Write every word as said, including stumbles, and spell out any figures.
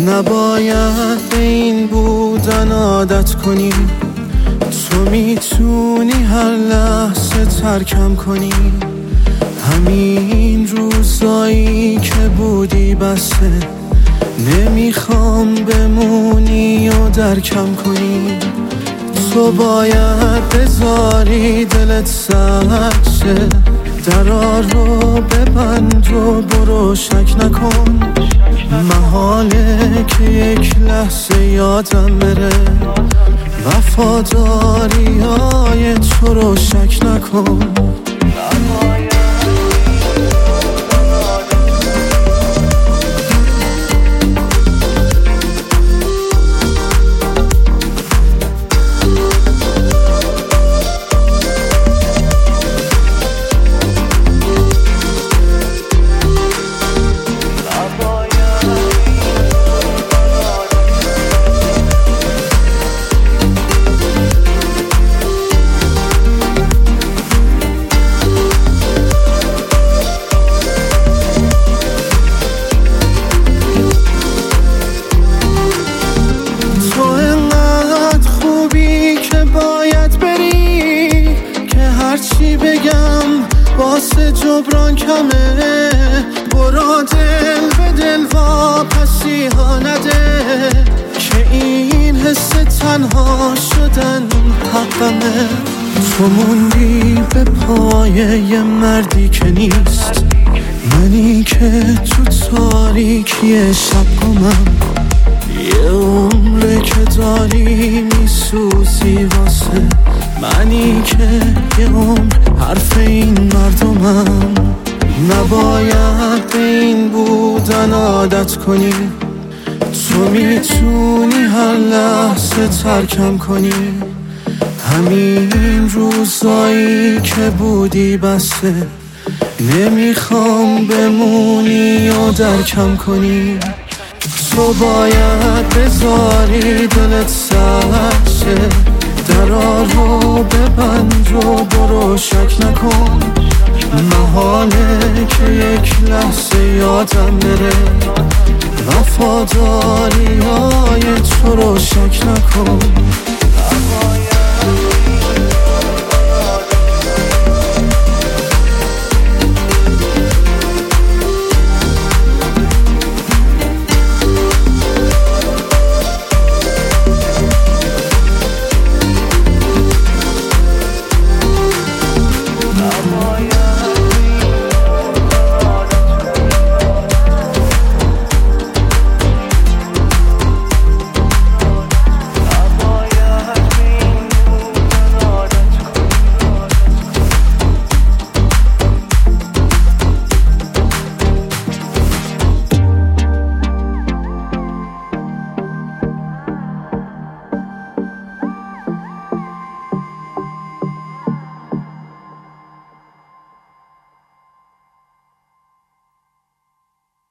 نباید به این بودن عادت کنی، تو میتونی هر لحظه ترکم کنی. همین روزایی که بودی بسه، نمیخوام بمونی و درکم کنی. تو باید بذاری دلت سرد شه، درا رو ببند و برو شک نکن. محاله که یک لحظه یادم بره، وفاداری های تو رو شک نکن. چی بگم واسه جبران کمه، برا دل به دل واپسی ها نده، که این حس تنها شدن حقمه. تو موندی به پای یه مردی که نیست، منی که تو تاریکی شب گمم. یه عمره که داری میسوزی واسه منی که یه عمر حرف این مردمم. نباید به این بودن عادت کنی، تو میتونی هر لحظه ترکم کنی. همین روزایی که بودی بسه، نمیخوام بمونی و درکم کنی. تو باید بذاری دلت سرد شه، درا رو ببند و برو شک نکن. محاله که یک لحظه یادم بره، وفاداری های تو رو شک نکن.